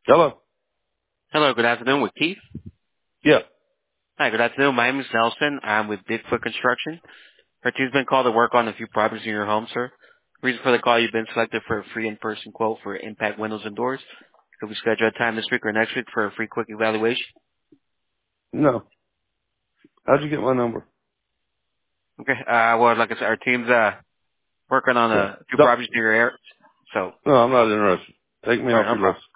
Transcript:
Hello. Hello, good afternoon with Keith. Yeah. Hi, good afternoon. My name is Nelson. I'm with Bigfoot Construction. Our team's been called to work on a few properties in your home, sir. Reason for the call, you've been selected for a free in-person quote for impact windows and doors. Could we schedule a time this week or next week for a free quick evaluation? No. How'd you get my number? Okay. Well, like I said, our team's working on Yeah. a few Don't, properties in your area. So, no, I'm not interested. Take me all right, off no your problem. list.